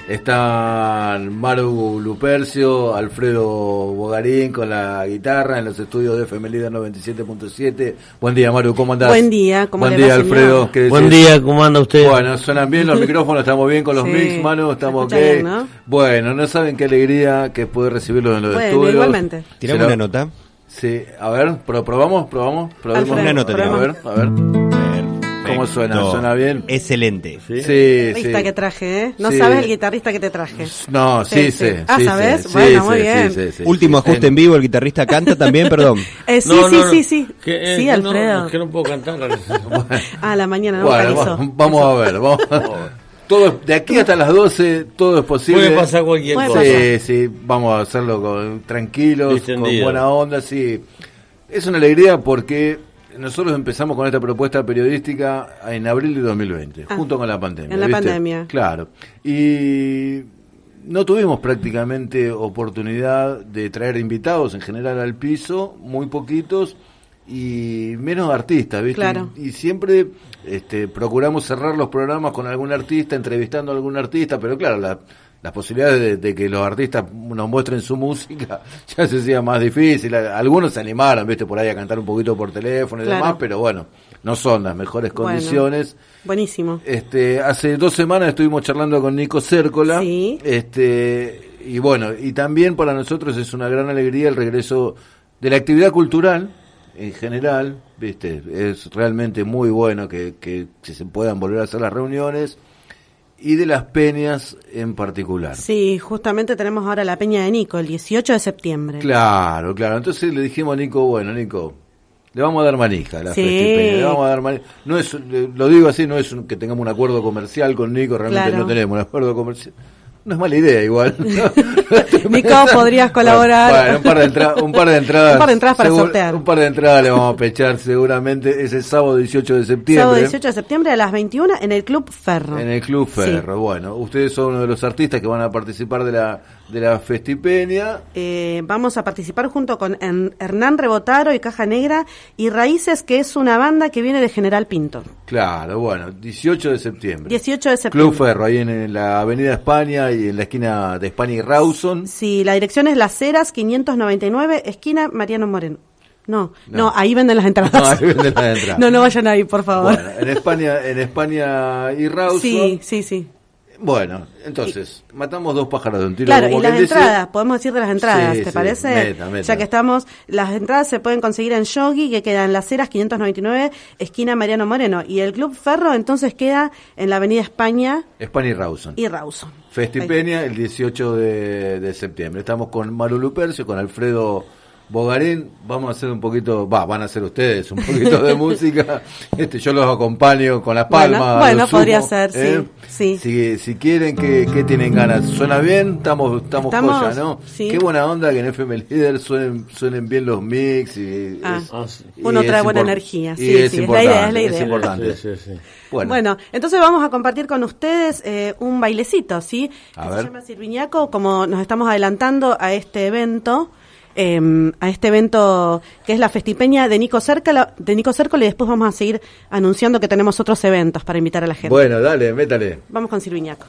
Están Maru Lupercio, Alfredo Bogarín con la guitarra en los estudios de FM Líder 97.7. Buen día, Maru, ¿cómo andás? Buen día, ¿cómo Buen le día, va, Alfredo. Buen día, ¿cómo anda usted? Bueno, suenan bien los micrófonos, estamos bien con los mix, Manu, estamos ok. Bien, ¿no? Bueno, no saben qué alegría que es poder recibirlos en los estudios. Igualmente. ¿Tiramos una nota? Sí, a ver, probamos Alfredo, una nota. A ver. ¿Cómo suena? ¿Suena bien? Excelente. Sí, Guitarrista que traje, ¿eh? No sí. sabes el guitarrista que te traje. No, sí sé. Ah, sí, ¿sabes? sí, Bueno, sí, muy sí, bien. sí. Último ajuste en vivo, el guitarrista canta también, perdón. Sí. Sí, Que, Alfredo. No, que no puedo cantar. A la mañana no Bueno, vocalizó. vamos a ver. Todo, de aquí hasta las 12 todo es posible. Puede pasar cualquier Puede cosa. pasar. Sí, vamos a hacerlo tranquilos, Distendido. con buena onda, sí. Es una alegría porque nosotros empezamos con esta propuesta periodística en abril de 2020, junto con la pandemia. En la ¿viste? pandemia. Claro. Y no tuvimos prácticamente oportunidad de traer invitados en general al piso, muy poquitos y menos artistas, ¿viste? Claro. Y siempre procuramos cerrar los programas con algún artista, entrevistando a algún artista, pero claro, las posibilidades de que los artistas nos muestren su música ya se hacía más difícil. Algunos se animaron, ¿viste? Por ahí a cantar un poquito por teléfono y demás, pero bueno, no son las mejores condiciones. Buenísimo. Hace 2 semanas estuvimos charlando con Nico Cércola. Sí. Y bueno, y también para nosotros es una gran alegría el regreso de la actividad cultural en general, ¿viste? Es realmente muy bueno que se puedan volver a hacer las reuniones y de las peñas en particular. Sí, justamente tenemos ahora la peña de Nico, el 18 de septiembre. Claro. Entonces le dijimos a Nico, bueno, Nico, le vamos a dar manija a la Sí. Festipeña, le vamos a dar manija. No es, lo digo así, no es que tengamos un acuerdo comercial con Nico, realmente Claro. no tenemos un acuerdo comercial. No es mala idea igual. Nico, podrías colaborar. Bueno, un par de entradas. Un par de entradas para sortear. Un par de entradas le vamos a pechar seguramente. Es el sábado 18 de septiembre. Sábado 18 de septiembre a las 21 en el Club Ferro. En el Club Ferro. Sí. Bueno, ustedes son uno de los artistas que van a participar de la Festipeña. Vamos a participar junto con Hernán Rebotaro y Caja Negra y Raíces, que es una banda que viene de General Pinto. Claro, bueno, 18 de septiembre. 18 de septiembre. Club Ferro, ahí en la Avenida España y en la esquina de España y Rawson. Sí, la dirección es Las Heras 599, esquina Mariano Moreno. No, ahí venden las entradas. No, ahí venden las entradas. No vayan ahí, por favor. Bueno, en España y Rawson. Sí. Bueno, entonces, matamos 2 pájaros de un tiro. Claro, como y las quien dice. entradas, podemos decir de las entradas, Sí, ¿te sí, parece? meta. Ya que estamos, las entradas se pueden conseguir en Yogi, que queda en Las Heras 599, esquina Mariano Moreno, y el Club Ferro entonces queda en la Avenida España España y Rawson. y Festipeña el 18 de septiembre. Estamos con Maru Lupercio, con Alfredo Bogarín. Vamos a hacer un poquito, van a hacer ustedes un poquito de música. Yo los acompaño con las palmas. Bueno, lo sumo, podría ser, sí. Si quieren, ¿qué tienen ganas? ¿Suena bien? Estamos joya, ¿no? Sí. Qué buena onda que en FM Líder suenen bien los mix. Sí. Uno trae buena energía, sí, es la idea. Es importante. Sí. Bueno, entonces vamos a compartir con ustedes un bailecito, ¿sí? A Que ver. se llama Sirviñaco, como nos estamos adelantando a este evento. Que es la Festipeña de Nico Cércola, y después vamos a seguir anunciando que tenemos otros eventos para invitar a la gente. Bueno, dale, métale. Vamos con Sirviñaco.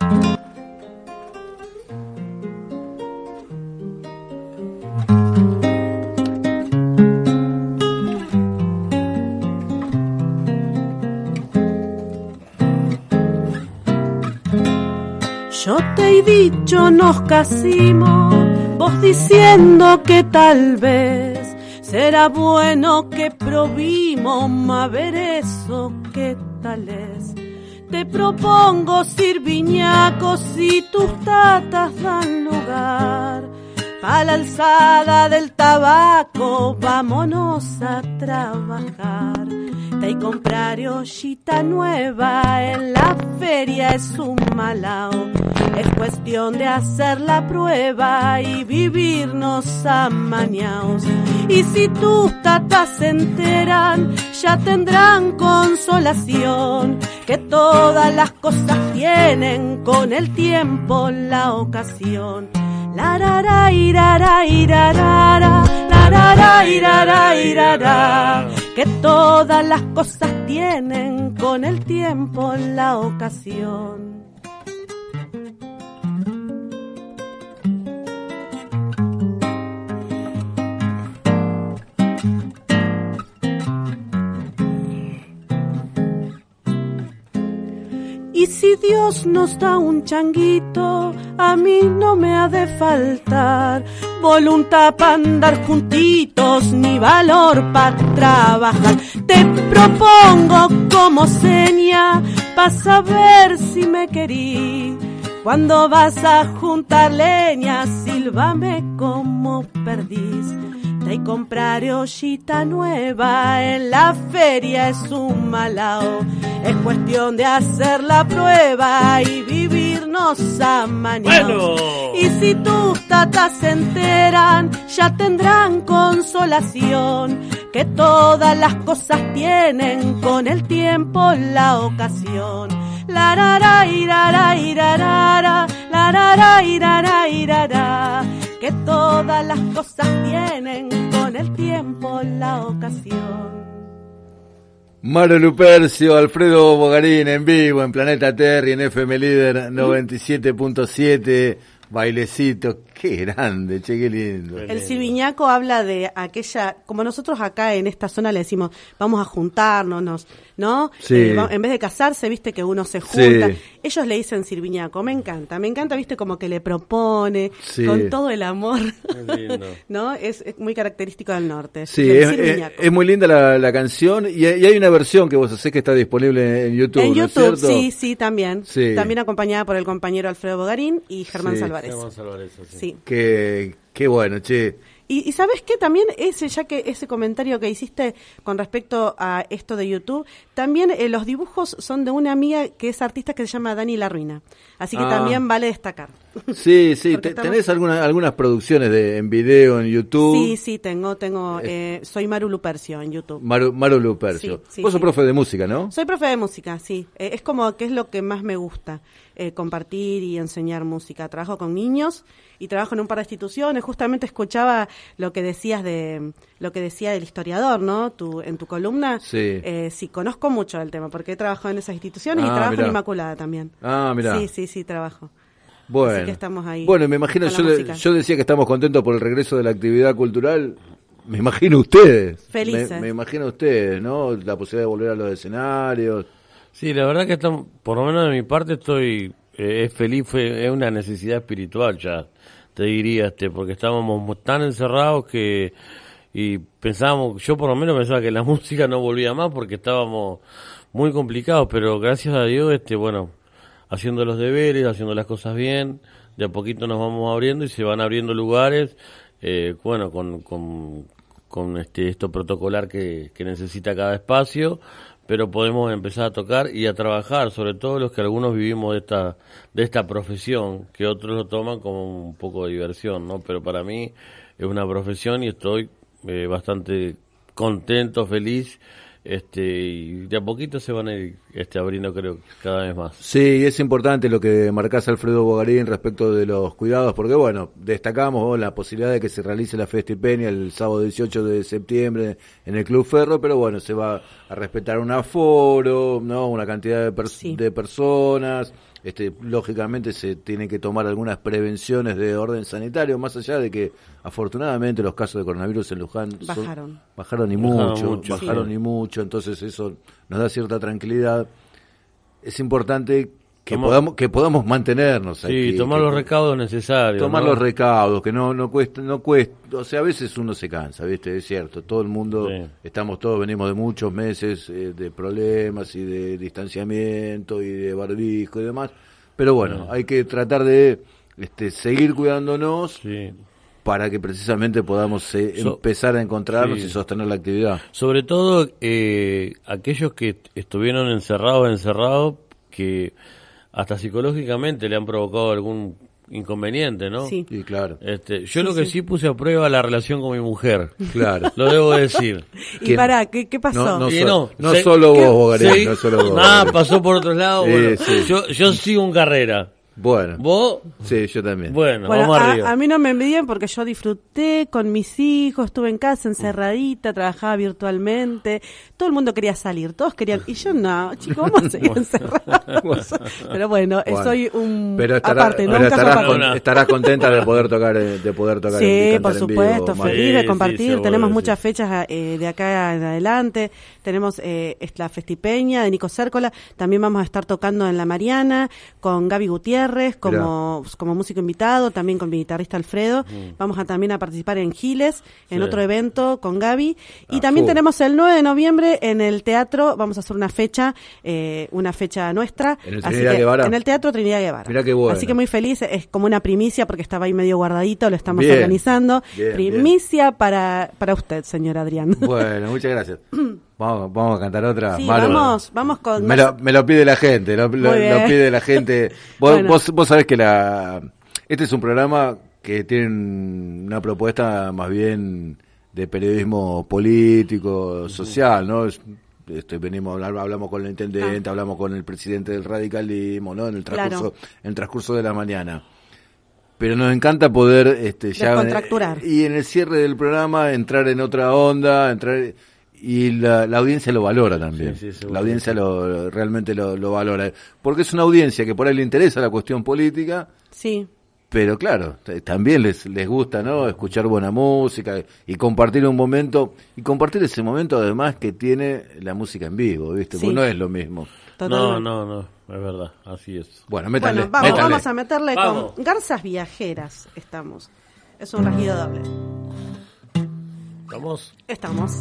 Yo te he dicho nos casimos, vos diciendo que tal vez será bueno que probimos, a ver eso que tal es. Te propongo Sirviñaco si tus tatas dan lugar. Pa' la alzada del tabaco, vámonos a trabajar. Te y comprar ollita nueva en la feria es un malao. Es cuestión de hacer la prueba y vivirnos amañaos. Y si tus tatas se enteran, ya tendrán consolación. Que todas las cosas tienen con el tiempo la ocasión. La ra ra irara irarara, la ra ra irara irara. Que todas las cosas tienen con el tiempo la ocasión. si Dios nos da un changuito, a mí no me ha de faltar voluntad para andar juntitos, ni valor para trabajar. Te propongo como seña, pa' saber si me querís. Cuando vas a juntar leña, sílvame como perdiz. Te compraré ollita nueva, en la feria es un malao. Es cuestión de hacer la prueba y vivirnos amañados. Bueno. Y si tus tatas se enteran, ya tendrán consolación, que todas las cosas tienen con el tiempo la ocasión. La ra ra irara irarara, la ra ra irara irara, que todas las cosas tienen con el tiempo la ocasión. Maru Lupercio, Alfredo Bogarín en vivo en Planeta Terry, en FM Líder 97.7, bailecito, qué grande, che, qué lindo. El Silviñaco habla de aquella, como nosotros acá en esta zona le decimos, vamos a juntarnos, ¿no? Sí. En vez de casarse, viste que uno se junta. Sí. Ellos le dicen Silviñaco, me encanta, viste como que le propone, Sí. con todo el amor, Qué lindo. ¿no? Es muy característico del norte. Sí, del es Silviñaco. es muy linda la canción y hay una versión que vos hacés que está disponible en YouTube, En ¿no es YouTube, cierto? sí, también. Sí. También acompañada por el compañero Alfredo Bogarín y Germán Sí. Salvarez. Vamos a salvar eso, sí. Sí. Qué bueno, che. Y ¿sabes qué? También ese comentario que hiciste con respecto a esto de YouTube, también los dibujos son de una amiga que es artista que se llama Dani La Ruina. Así que también vale destacar. Sí, Porque ¿tenés algunas producciones en video en YouTube? Sí, tengo, soy Maru Lupercio en YouTube. Maru Lupercio. Sí, Vos sos sí. profe de música, ¿no? Soy profe de música, sí. Es como que es lo que más me gusta, compartir y enseñar música. Trabajo con niños y trabajo en un par de instituciones. Justamente escuchaba lo que decía del historiador, ¿no? En tu columna. Sí. Sí, conozco mucho del tema porque he trabajado en esas instituciones y Ah, trabajo mirá. en Inmaculada también. Ah, mirá. Sí, trabajo. Bueno. Así que estamos ahí. Bueno, me imagino, con la música. yo decía que estamos contentos por el regreso de la actividad cultural. Me imagino ustedes. Felices. Me imagino ustedes, ¿no? La posibilidad de volver a los escenarios. Sí, la verdad que estamos, por lo menos de mi parte estoy feliz, es una necesidad espiritual ya, te diría, porque estábamos tan encerrados que y pensábamos, yo por lo menos pensaba que la música no volvía más porque estábamos muy complicados, pero gracias a Dios, bueno, haciendo los deberes, haciendo las cosas bien, de a poquito nos vamos abriendo y se van abriendo lugares, bueno, con esto protocolar que necesita cada espacio, pero podemos empezar a tocar y a trabajar, sobre todo los que algunos vivimos de esta profesión, que otros lo toman como un poco de diversión, ¿no? Pero para mí es una profesión y estoy bastante contento, feliz, y de a poquito se van a ir abriendo, creo, cada vez más. Sí, es importante lo que marcás, Alfredo Bogarín, respecto de los cuidados, porque bueno, destacamos la posibilidad de que se realice la Festipeña el sábado 18 de septiembre en el Club Ferro, pero bueno, se va a respetar un aforo, ¿no? Una cantidad de personas. Lógicamente se tienen que tomar algunas prevenciones de orden sanitario, más allá de que afortunadamente los casos de coronavirus en Luján bajaron y mucho, entonces eso nos da cierta tranquilidad. Es importante que podamos mantenernos aquí. Sí, tomar los recaudos necesarios. Tomar ¿no? los recaudos, que no cuesta, o sea, a veces uno se cansa, ¿viste? Es cierto, todo el mundo, venimos de muchos meses de problemas y de distanciamiento y de barbijo y demás, pero bueno, hay que tratar de seguir cuidándonos para que precisamente podamos empezar a encontrarnos y sostener la actividad. Sobre todo aquellos que estuvieron encerrados, que hasta psicológicamente le han provocado algún inconveniente, ¿no? Sí. Y claro. Yo lo que sí puse a prueba la relación con mi mujer. Claro. Lo debo decir. ¿Y pará, qué pasó? No Sí, solo vos, Bogarín, no solo vos. Pasó por otro lado. Bueno, sí. Yo sigo en carrera. Bueno. ¿Vos? Sí, yo también. Bueno, Bueno, vamos arriba. a mí no me envidien porque yo disfruté con mis hijos, estuve en casa encerradita, trabajaba virtualmente, todo el mundo quería salir, todos querían, y yo no, chicos, vamos a seguir encerrados. Pero bueno, soy un Pero aparte, ¿no? Un caso aparte. estarás contenta de poder tocar Sí, en por Cantar en supuesto, Vivo, Mari. feliz de Sí, compartir. seguro, Tenemos sí. muchas fechas de acá en adelante. Tenemos la Festipeña de Nico Cércola. También vamos a estar tocando en La Mariana con Gaby Gutiérrez como músico invitado, también con mi guitarrista Alfredo. Vamos a también a participar en Giles, en Sí. otro evento con Gaby. Y Ah, también full. tenemos el 9 de noviembre en el teatro. Vamos a hacer una fecha nuestra. ¿En el Así Trinidad que, Guevara? en el Teatro Trinidad Guevara. Mirá qué bueno. Así que muy feliz. Es como una primicia porque estaba ahí medio guardadito, lo estamos Bien. organizando. Bien, Primicia para usted, señor Adrián. Bueno, muchas gracias. Vamos a cantar otra. Sí, Maru. vamos con... Me lo pide la gente, lo Muy bien. pide la gente. Vos, Bueno. vos sabés que este es un programa que tiene una propuesta más bien de periodismo político, social, ¿no? Hablamos con el intendente, hablamos con el presidente del radicalismo, ¿no? En el transcurso de la mañana. Pero nos encanta poder Descontracturar. y en el cierre del programa entrar en otra onda, y la audiencia lo valora también. Sí, seguro. La audiencia realmente lo valora, porque es una audiencia que por ahí le interesa la cuestión política, Sí, pero claro, también les gusta, ¿no? Escuchar buena música y compartir un momento, y compartir ese momento además que tiene la música en vivo, ¿viste? Sí. Porque no es lo mismo. totalmente. No, es verdad, así es. Bueno, métanle. Bueno, vamos a meterle Vamos. con Garzas Viajeras. Estamos. Es un rasguido doble. ¿Vamos? Estamos.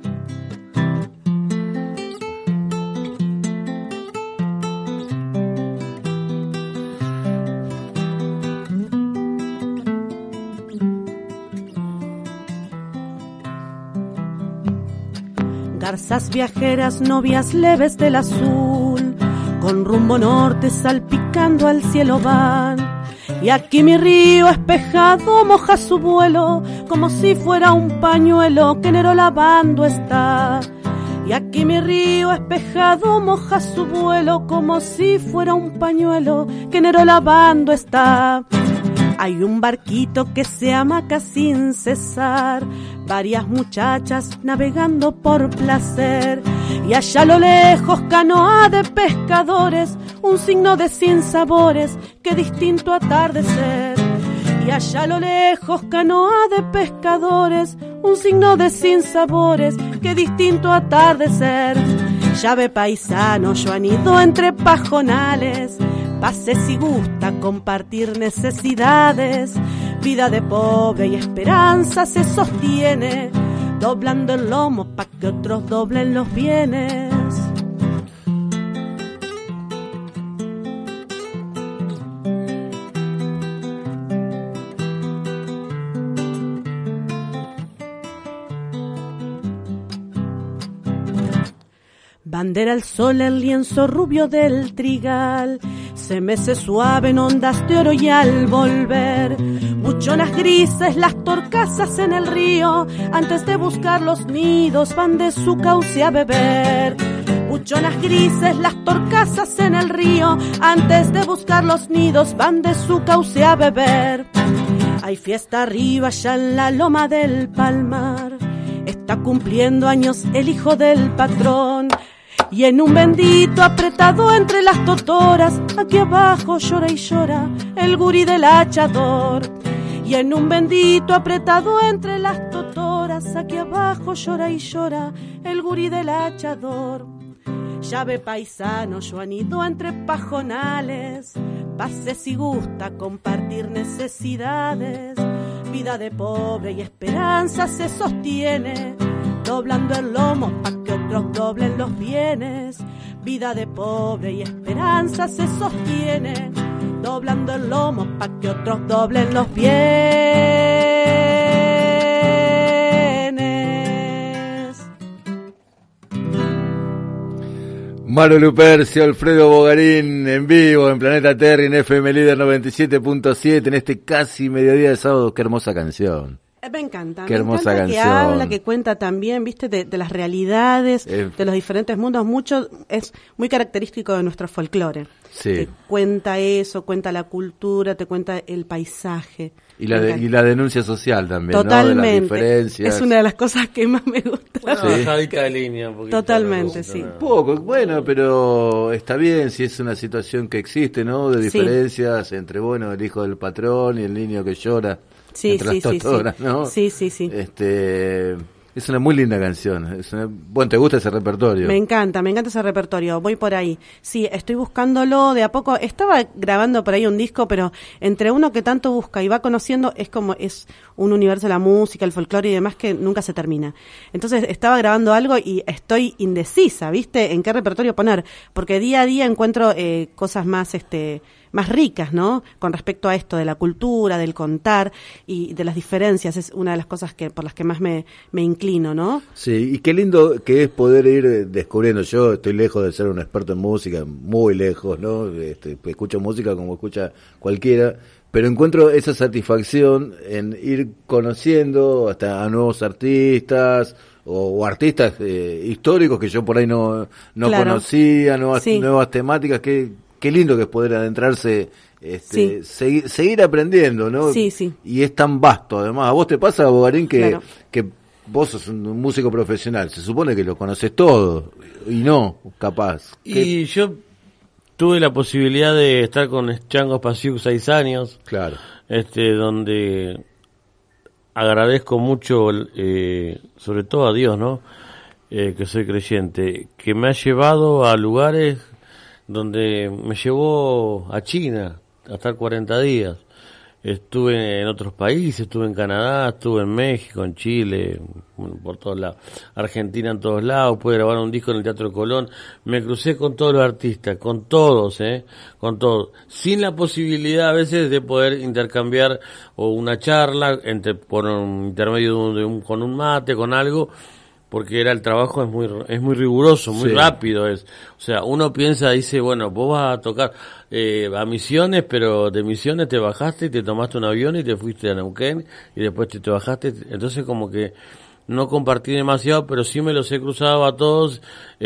Garzas viajeras, novias leves del azul, con rumbo norte salpicando al cielo van. Y aquí mi río espejado moja su vuelo, como si fuera un pañuelo que enero lavando está. Y aquí mi río espejado moja su vuelo, como si fuera un pañuelo que enero lavando está. Hay un barquito que se amaca sin cesar, varias muchachas navegando por placer, y allá a lo lejos canoa de pescadores, un signo de sinsabores, qué distinto atardecer. Y allá a lo lejos canoa de pescadores, un signo de sinsabores, qué distinto atardecer. Llave paisano, yo anido entre pajonales, pase si gusta compartir necesidades. Vida de pobre y esperanza se sostiene, doblando el lomo pa' que otros doblen los bienes. Bandera al sol, el lienzo rubio del trigal, se mece suave en ondas de oro y al volver, buchonas grises, las torcasas en el río, antes de buscar los nidos van de su cauce a beber. Buchonas grises, las torcasas en el río, antes de buscar los nidos van de su cauce a beber. Hay fiesta arriba allá en la loma del Palmar, está cumpliendo años el hijo del patrón. Y en un bendito apretado entre las totoras, aquí abajo llora y llora el gurí del hachador. Y en un bendito apretado entre las totoras, aquí abajo llora y llora el gurí del hachador. Llave paisano, yo anido entre pajonales, pase si gusta compartir necesidades. Vida de pobre y esperanza se sostiene, doblando el lomo pa' que otros doblen los bienes. Vida de pobre y esperanza se sostiene, doblando el lomo pa' que otros doblen los bienes. Maru Lupercio, Alfredo Bogarín, en vivo en Planeta Terry, en FM Líder 97.7, en este casi mediodía de sábado. Qué hermosa canción. Me encanta. Qué hermosa me encanta canción. que habla, que cuenta también, viste, de las realidades, de los diferentes mundos. Mucho es muy característico de nuestro folclore. Sí. Te cuenta eso, cuenta la cultura, te cuenta el paisaje. Y la denuncia social también, totalmente. ¿no? De las diferencias. Es una de las cosas que más me gusta. Bueno, Sí. bajadita de línea. Un poquito, Totalmente, no, sí. no. Poco, bueno, pero está bien si es una situación que existe, ¿no? De Sí. diferencias entre, bueno, el hijo del patrón y el niño que llora Sí, entre sí, las sí, totoras, sí. ¿no? Sí, sí, sí. Es una muy linda canción. Bueno, ¿te gusta ese repertorio? Me encanta ese repertorio, voy por ahí. Sí, estoy buscándolo de a poco. Estaba grabando por ahí un disco, pero entre uno que tanto busca y va conociendo, es un universo de la música, el folclore y demás que nunca se termina. Entonces estaba grabando algo y estoy indecisa, ¿viste? En qué repertorio poner, porque día a día encuentro cosas más ricas, ¿no? Con respecto a esto de la cultura, del contar y de las diferencias, es una de las cosas por las que más me inclino, ¿no? Sí, y qué lindo que es poder ir descubriendo. Yo estoy lejos de ser un experto en música, muy lejos, ¿no? Escucho música como escucha cualquiera, pero encuentro esa satisfacción en ir conociendo hasta a nuevos artistas o artistas históricos que yo por ahí no Claro. conocía, Sí. nuevas temáticas. Qué lindo que es poder adentrarse, Sí. seguir aprendiendo, ¿no? Sí, sí. Y es tan vasto, además. ¿A vos te pasa, Bogarín, Claro. que vos sos un músico profesional? Se supone que lo conoces todo, y no, capaz. Y yo tuve la posibilidad de estar con Chango Spasiuk 6 años, Claro. donde agradezco mucho, sobre todo a Dios, ¿no? Que soy creyente, que me ha llevado a lugares donde me llevó a China a estar 40 días. Estuve en otros países, estuve en Canadá, estuve en México, en Chile, bueno, por todos lados, Argentina en todos lados, pude grabar un disco en el Teatro Colón, me crucé con todos los artistas, con todos, sin la posibilidad a veces de poder intercambiar o una charla por un intermedio con un mate, con algo, porque el trabajo es muy riguroso, muy Sí. rápido o sea, uno dice, bueno, vos vas a tocar a Misiones, pero de Misiones te bajaste y te tomaste un avión y te fuiste a Neuquén y después te bajaste, entonces como que no compartí demasiado, pero sí me los he cruzado a todos,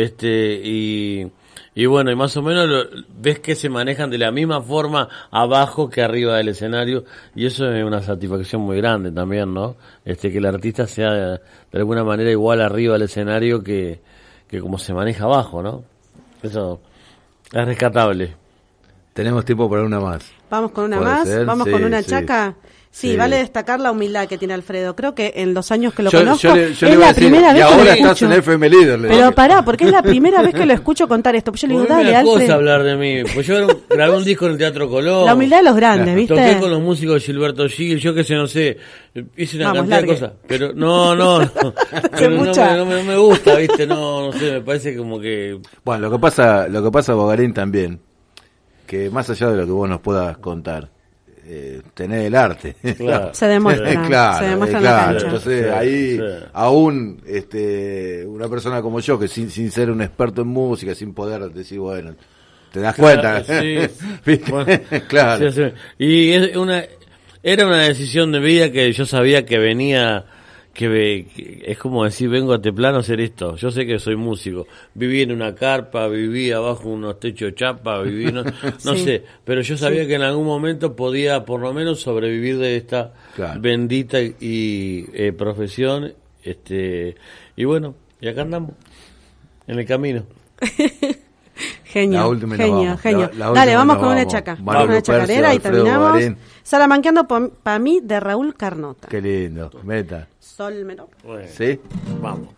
y bueno, y más o menos ves que se manejan de la misma forma abajo que arriba del escenario, y eso es una satisfacción muy grande también, ¿no? Que el artista sea de alguna manera igual arriba del escenario que como se maneja abajo, ¿no? Eso es rescatable. Tenemos tiempo para una más. Vamos con una ¿Puede más, ser? vamos Sí, con una sí. chaca. Sí, Sí. vale destacar la humildad que tiene Alfredo. Creo que en los años que lo Yo conozco le es iba a la decir, primera y vez que lo ahora estás escucho. en FM Líder. le Pero dije. pará, porque es la primera vez que lo escucho contar esto. Pues yo le digo, A mí me dale, da cosa Alfredo. hablar de mí, pues yo grabé un disco en el Teatro Colón. La humildad de los grandes, ¿viste? Toqué con los músicos de Gilberto Gil, yo qué sé, no sé, hice una Vamos, cantidad largue. de cosas, pero no, pero mucha. no me gusta, ¿viste? No sé, me parece como que... Bueno, lo que pasa, Bogarín, también, que más allá de lo que vos nos puedas contar, tenés el arte. Claro. Se demuestra, Claro, se demuestra en la claro. cancha. Entonces Sí, ahí sí. aún una persona como yo que sin ser un experto en música, sin poder decir, bueno, te das cuenta. Sí. ¿Viste? Bueno, Claro. sí. Y era una decisión de vida que yo sabía que venía, que es como decir, vengo a este plano a hacer esto. Yo sé que soy músico. Viví en una carpa, viví abajo unos techos de chapa, viví, no Sí. sé. Pero yo sabía que en algún momento podía por lo menos sobrevivir de esta Claro. bendita y profesión. Y bueno, y acá andamos, en el camino. Genio, La última y nos genio, vamos. genio. La última Dale, y vamos nos con una vamos. chaca. Manu Vamos con una Lupercio, chacarera y Alfredo terminamos. Bogarín. Salamanqueando para mí de Raúl Carnota. Qué lindo. Meta. Sol menor. Bueno, ¿Sí? vamos.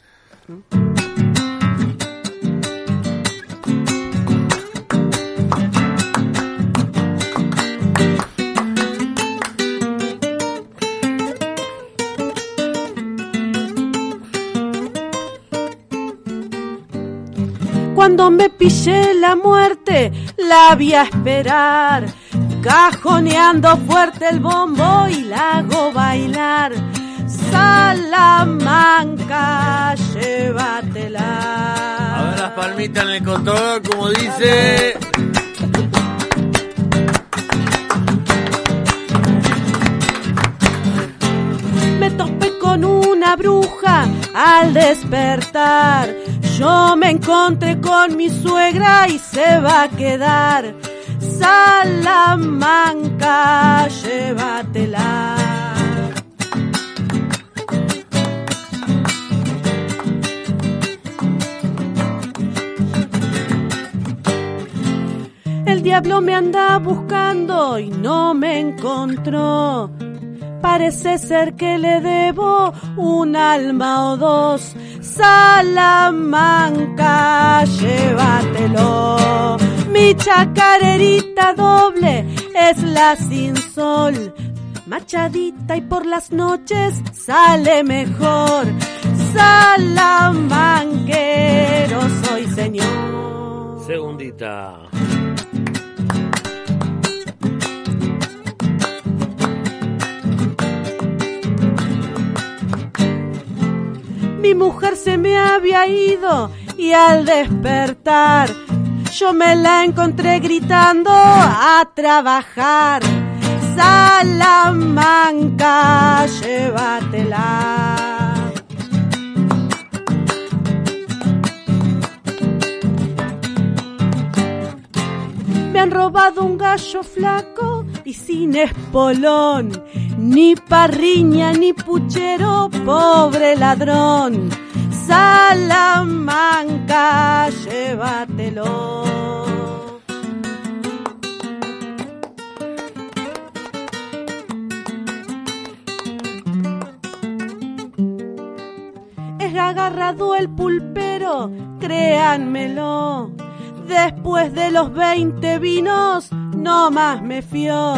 Cuando me pillé la muerte, la vi a esperar, cajoneando fuerte el bombo y la hago bailar. Salamanca, llévatela. A ver las palmitas en el control, como dice. Me topé con una bruja al despertar. Yo me encontré con mi suegra y se va a quedar. Salamanca, llévatela. El diablo me anda buscando y no me encontró. Parece ser que le debo un alma o dos. Salamanca, llévatelo. Mi chacarerita doble es la sin sol. Machadita y por las noches sale mejor. Salamanquero soy, señor. Segundita. Mi mujer se me había ido y al despertar yo me la encontré gritando a trabajar. Salamanca, llévatela. Me han robado un gallo flaco y sin espolón, ni parriña ni puchero, pobre ladrón. Salamanca, llévatelo. Es agarrado el pulpero, créanmelo. Después de los 20 vinos, no más me fió.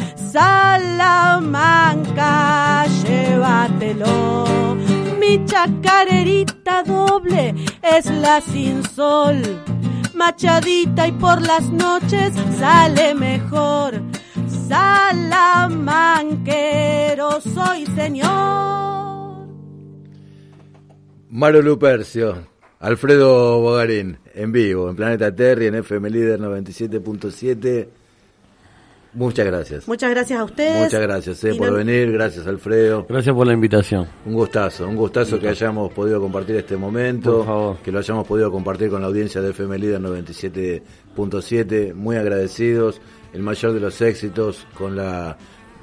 Salamanca, llévatelo. Mi chacarerita doble es la sin sol. Machadita y por las noches sale mejor. Salamanquero soy, señor. Maru Lupercio, Alfredo Bogarín, en vivo, en Planeta Terry, en FM Líder 97.7. Muchas gracias. Muchas gracias a ustedes. Muchas gracias por venir, gracias Alfredo. Gracias por la invitación. Un gustazo que hayamos podido compartir este momento, por favor, que lo hayamos podido compartir con la audiencia de FM Líder 97.7. Muy agradecidos, el mayor de los éxitos con la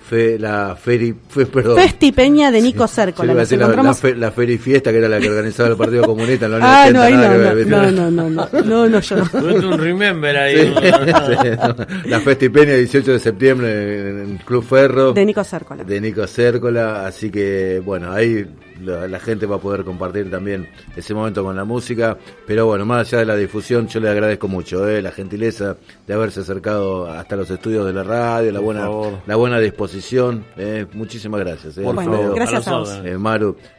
Festipeña de Nico Cércola. Sí, la Ferifiesta, que era la que organizaba el Partido Comunista en los años 80. No, yo no. Tuve un remember ahí. Sí. La Festipeña 18 de septiembre en el Club Ferro. De Nico Cércola. Así que, bueno, ahí la gente va a poder compartir también ese momento con la música. Pero bueno, más allá de la difusión, yo le agradezco mucho la gentileza de haberse acercado hasta los estudios de la radio, la buena disposición. Muchísimas gracias. Bueno, gracias a vos. Maru,